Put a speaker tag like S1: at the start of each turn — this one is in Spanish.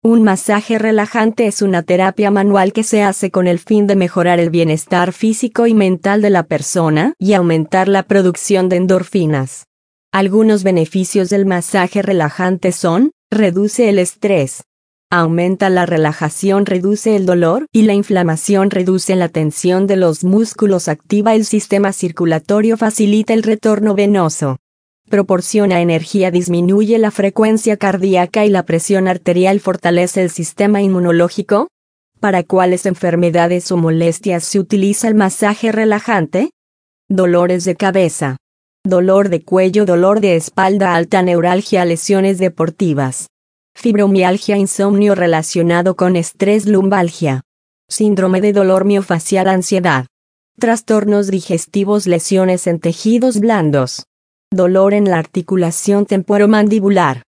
S1: Un masaje relajante es una terapia manual que se hace con el fin de mejorar el bienestar físico y mental de la persona y aumentar la producción de endorfinas. Algunos beneficios del masaje relajante son: reduce el estrés, aumenta la relajación, reduce el dolor y la inflamación, reduce la tensión de los músculos, activa el sistema circulatorio, facilita el retorno venoso, proporciona energía, disminuye la frecuencia cardíaca y la presión arterial, fortalece el sistema inmunológico. ¿Para cuáles enfermedades o molestias se utiliza el masaje relajante? Dolores de cabeza, dolor de cuello, dolor de espalda alta, neuralgia, lesiones deportivas, fibromialgia, insomnio relacionado con estrés, lumbalgia, síndrome de dolor miofacial, ansiedad, trastornos digestivos, lesiones en tejidos blandos, dolor en la articulación temporomandibular.